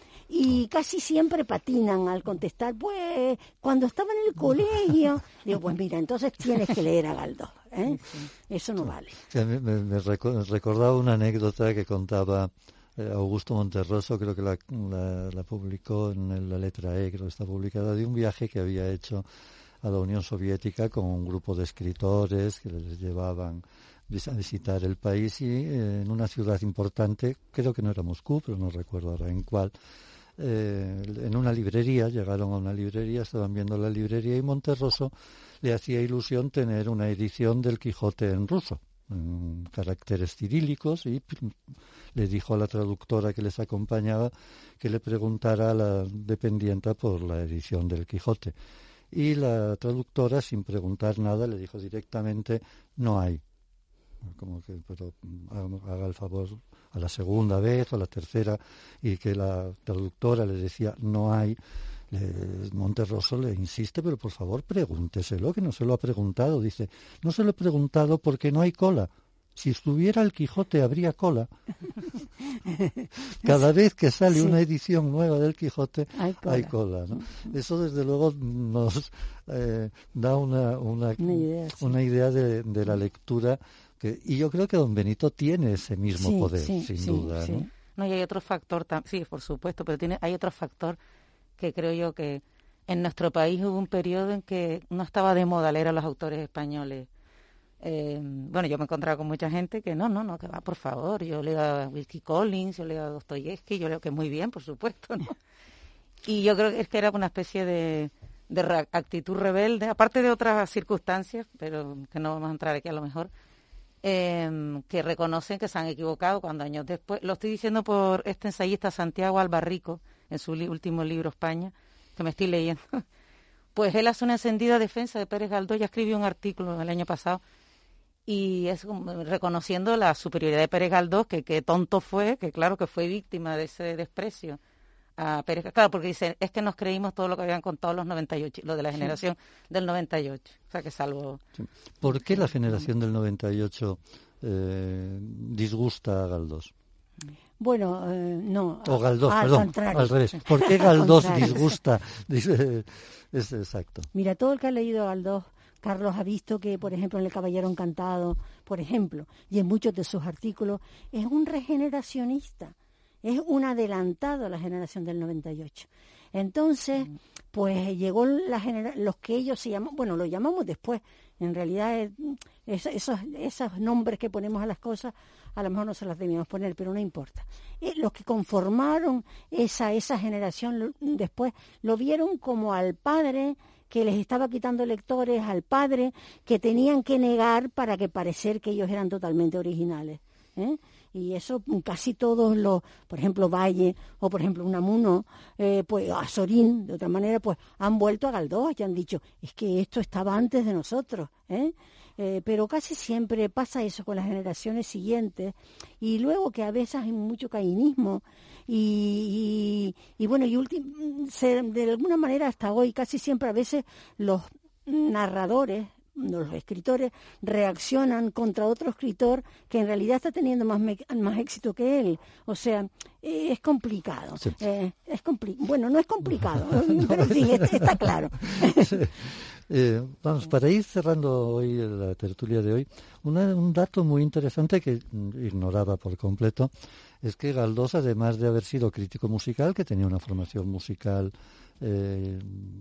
Y casi siempre patinan al contestar, pues cuando estaba en el colegio, digo, pues mira, entonces tienes que leer a Galdós. ¿eh? Eso no vale. Sí, a mí me, me reco- recordaba una anécdota que contaba eh, Augusto Monterroso, creo que la, la, la publicó en la letra E, creo que está publicada, de un viaje que había hecho a la Unión Soviética con un grupo de escritores que les llevaban a visitar el país y eh, en una ciudad importante, creo que no era Moscú, pero no recuerdo ahora en cuál, eh, en una librería, llegaron a una librería, estaban viendo la librería y Monterroso le hacía ilusión tener una edición del Quijote en ruso, en caracteres cirílicos, y le dijo a la traductora que les acompañaba que le preguntara a la dependienta por la edición del Quijote. Y la traductora, sin preguntar nada, le dijo directamente, no hay. Como que, pero haga el favor a la segunda vez o a la tercera, y que la traductora le decía, no hay. Le, Monterroso le insiste, pero por favor pregúnteselo, que no se lo ha preguntado. Dice, no se lo he preguntado porque no hay cola. Si estuviera el Quijote habría cola. Cada vez que sale sí. una edición nueva del Quijote hay cola, hay cola, ¿no? Eso desde luego nos eh, da una, una, una idea, sí. una idea de, de la lectura que, y yo creo que don Benito tiene ese mismo sí, poder, sí, sin sí, duda, sí. ¿no? No, y hay otro factor, sí, por supuesto, pero tiene hay otro factor que creo yo que en nuestro país hubo un periodo en que no estaba de moda leer a los autores españoles. Eh, bueno, yo me he encontrado con mucha gente que no, no, no, que va, por favor, yo leo a Wilkie Collins, yo leo a Dostoyevsky, yo leo que muy bien, por supuesto, ¿no? Y yo creo que es que era una especie de, de re- actitud rebelde, aparte de otras circunstancias, pero que no vamos a entrar aquí a lo mejor, eh, que reconocen que se han equivocado cuando años después, lo estoy diciendo por este ensayista Santiago Albarrico, en su li- último libro España, que me estoy leyendo, pues él hace una encendida defensa de Pérez Galdós, ya escribió un artículo el año pasado, y es como reconociendo la superioridad de Pérez Galdós, que qué tonto fue, que claro que fue víctima de ese desprecio a Pérez, claro, porque dice, es que nos creímos todo lo que habían contado los noventa y ocho, lo de la generación sí. del noventa y ocho, o sea que salvo... Sí. ¿Por qué la generación del noventa y ocho eh, disgusta a Galdós? Bueno, eh, no. O Galdós, al perdón, contrario. al revés. ¿Por qué Galdós disgusta? Dice, es exacto. Mira, todo el que ha leído a Galdós, Carlos, ha visto que, por ejemplo, en El Caballero Encantado, por ejemplo, y en muchos de sus artículos, es un regeneracionista, es un adelantado a la generación del noventa y ocho. Entonces, pues llegó la genera- los que ellos se llaman, bueno, lo llamamos después, en realidad es, es, esos, esos nombres que ponemos a las cosas, a lo mejor no se las debíamos poner, pero no importa. Eh, los que conformaron esa, esa generación lo, después lo vieron como al padre que les estaba quitando lectores, al padre que tenían que negar para que parecer que ellos eran totalmente originales, ¿eh? Y eso casi todos los, por ejemplo, Valle o por ejemplo Unamuno, eh, pues Azorín, de otra manera, pues han vuelto a Galdós y han dicho, es que esto estaba antes de nosotros, ¿eh? Eh, pero casi siempre pasa eso con las generaciones siguientes, y luego que a veces hay mucho cainismo y, y, y bueno, y ulti- se, de alguna manera hasta hoy casi siempre a veces los narradores, los escritores reaccionan contra otro escritor que en realidad está teniendo más me- más éxito que él. O sea, eh, es complicado. Sí. Eh, es compli- bueno, no es complicado, pero sí, está, está claro. Sí. Eh, vamos, para ir cerrando hoy la tertulia de hoy, una, un dato muy interesante que ignoraba por completo es que Galdós, además de haber sido crítico musical, que tenía una formación musical eh,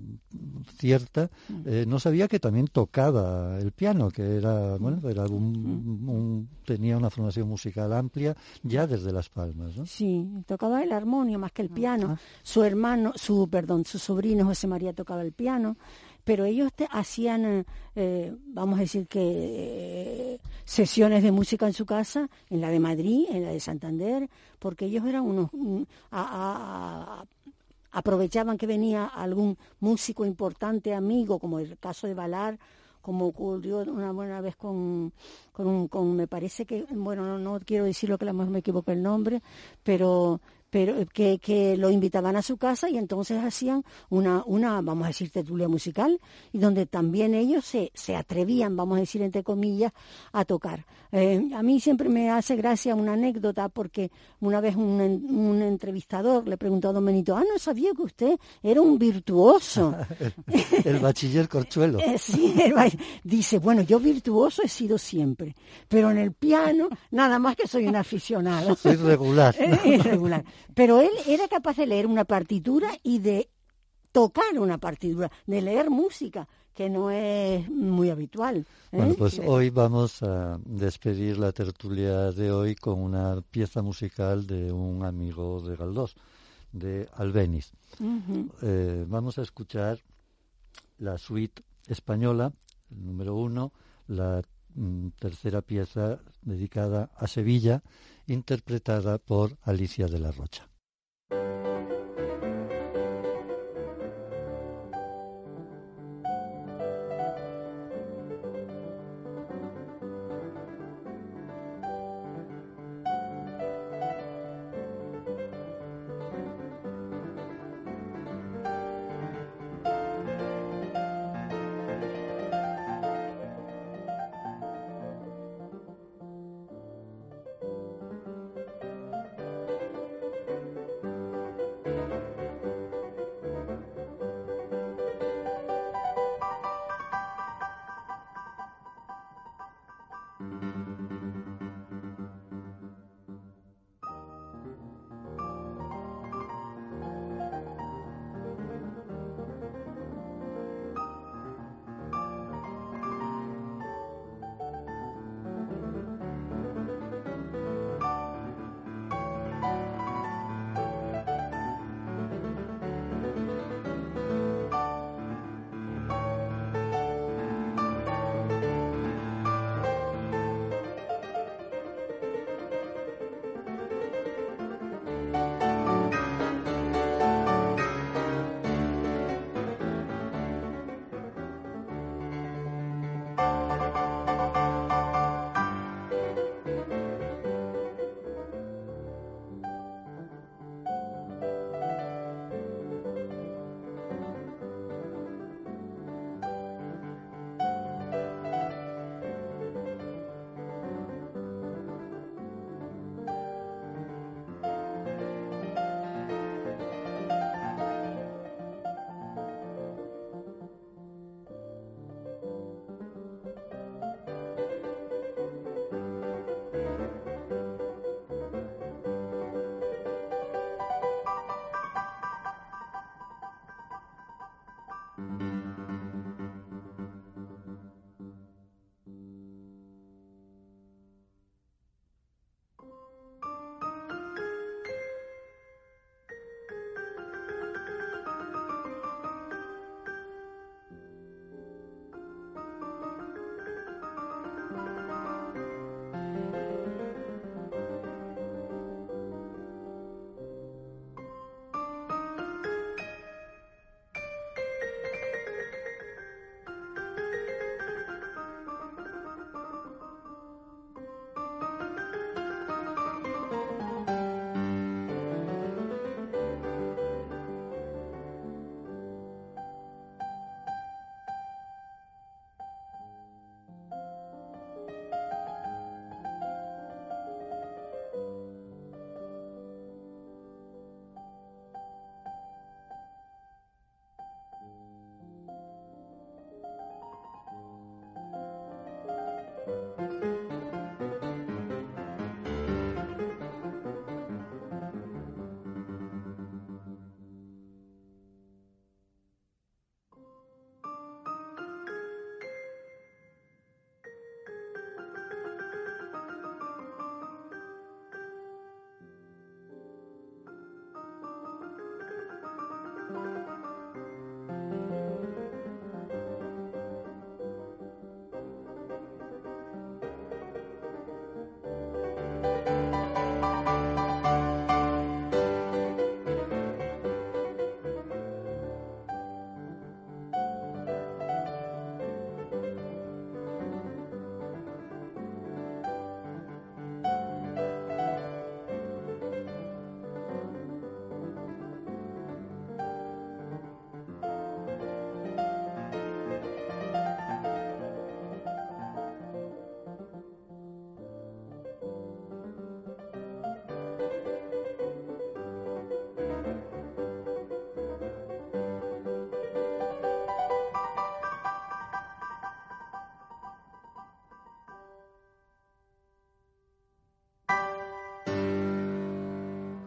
cierta, eh, no sabía que también tocaba el piano, que era, bueno, era un, un, tenía una formación musical amplia ya desde Las Palmas, ¿no? Sí, tocaba el armonio más que el piano. Su hermano, su perdón, su sobrino José María tocaba el piano, pero ellos te, hacían, eh, vamos a decir que eh, sesiones de música en su casa, en la de Madrid, en la de Santander, porque ellos eran unos un, a, a, a, aprovechaban que venía algún músico importante, amigo, como el caso de Valar, como ocurrió una buena vez con, con, un, con me parece que, bueno, no, no quiero decirlo que a lo mejor me equivoco el nombre, pero pero que, que lo invitaban a su casa y entonces hacían una, una vamos a decir, tertulia musical, y donde también ellos se, se atrevían, vamos a decir, entre comillas, a tocar. Eh, a mí siempre me hace gracia una anécdota, porque una vez un, un entrevistador le preguntó a Don Benito, ah, no sabía que usted era un virtuoso. el, el bachiller Corchuelo. Eh, sí, el ba- dice, bueno, yo virtuoso he sido siempre, pero en el piano nada más que soy un aficionado. Soy regular. Irregular. Pero él era capaz de leer una partitura y de tocar una partitura, de leer música, que no es muy habitual, ¿eh? Bueno, pues hoy vamos a despedir la tertulia de hoy con una pieza musical de un amigo de Galdós, de Albéniz. Uh-huh. Eh, vamos a escuchar la suite española, el número uno, la mm, tercera pieza dedicada a Sevilla, interpretada por Alicia de la Rocha. Thank you.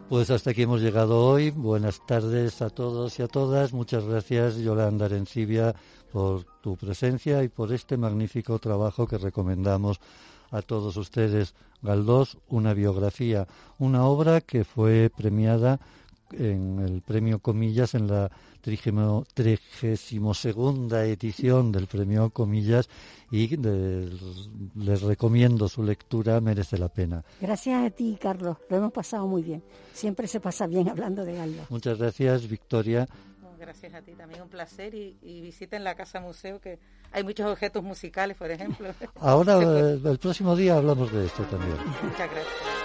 Pues hasta aquí hemos llegado hoy. Buenas tardes a todos y a todas. Muchas gracias, Yolanda Arencibia, por tu presencia y por este magnífico trabajo que recomendamos a todos ustedes. Galdós, una biografía, una obra que fue premiada en el premio Comillas en la trigésimo segunda edición del premio Comillas y de, les recomiendo su lectura, merece la pena. Gracias a ti, Carlos, lo hemos pasado muy bien. Siempre se pasa bien hablando de Galdós. Muchas gracias, Victoria. Gracias a ti, también un placer, y, y visiten la Casa Museo, que hay muchos objetos musicales, por ejemplo. Ahora, el, el próximo día hablamos de esto también. Muchas gracias.